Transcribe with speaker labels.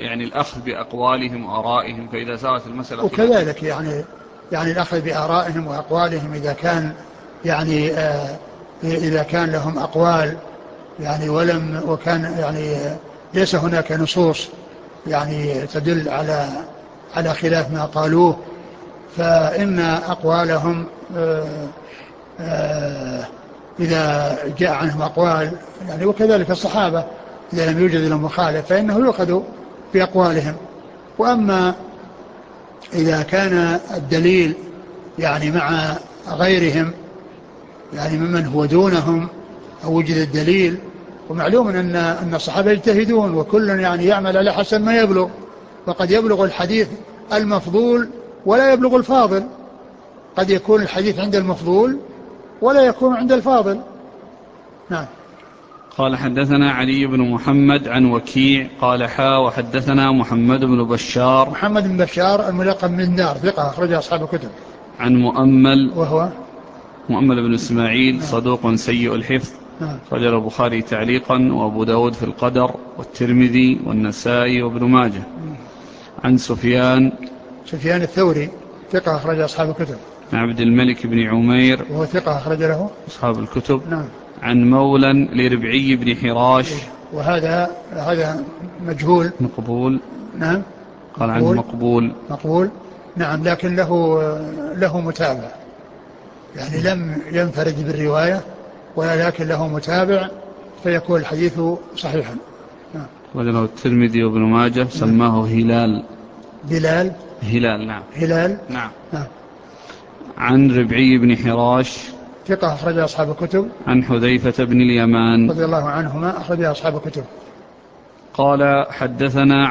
Speaker 1: يعني الأخذ بأقوالهم وآرائهم فإذا سارت المسألة
Speaker 2: وكذلك يعني الأخذ بآرائهم وأقوالهم إذا كان يعني إذا كان لهم أقوال يعني وكان يعني ليس هناك نصوص يعني تدل على خلاف ما قالوه، فإن أقوالهم إذا جاء عنهم أقوال يعني وكذلك الصحابة إذا لم يوجد لهم مخالف فإنه يؤخذ بأقوالهم. وأما إذا كان الدليل يعني مع غيرهم يعني ممن هو دونهم أو وجد الدليل، ومعلوم أن الصحابة يجتهدون وكل يعني يعمل على حسب ما يبلغ، وقد يبلغ الحديث المفضول ولا يبلغ الفاضل، قد يكون الحديث عند المفضول ولا يكون عند الفاضل. نعم.
Speaker 1: قال حدثنا علي بن محمد عن وكيع قال وحدثنا محمد بن بشار.
Speaker 2: محمد بن بشار الملقب من دار ثقة أخرج أصحاب الكتب.
Speaker 1: عن مؤمل
Speaker 2: وهو
Speaker 1: مؤمل بن إسماعيل.
Speaker 2: نعم.
Speaker 1: صدوق سيء الحفظ.
Speaker 2: نعم.
Speaker 1: خرج البخاري تعليقا وأبو داود في القدر والترمذي والنسائي وابن ماجه. عن سفيان
Speaker 2: الثوري ثقة أخرج أصحاب الكتب.
Speaker 1: عبد الملك بن عمير
Speaker 2: وهو ثقة أخرج له
Speaker 1: أصحاب الكتب.
Speaker 2: نعم.
Speaker 1: عن مولى لربعي بن حراش
Speaker 2: وهذا مجهول
Speaker 1: مقبول.
Speaker 2: نعم.
Speaker 1: قال عنه مقبول.
Speaker 2: نعم، لكن له متابع يعني لم ينفرد بالرواية ولكن له متابع فيكون الحديث صحيحا. نعم.
Speaker 1: وله الترمذي وابن ماجه. سماه هلال. نعم.
Speaker 2: نعم.
Speaker 1: عن ربعي بن حراش
Speaker 2: ثقة أخرج أصحاب الكتب.
Speaker 1: عن حذيفة بن اليمان
Speaker 2: رضي الله عنهما أخرج أصحاب الكتب.
Speaker 1: قال حدثنا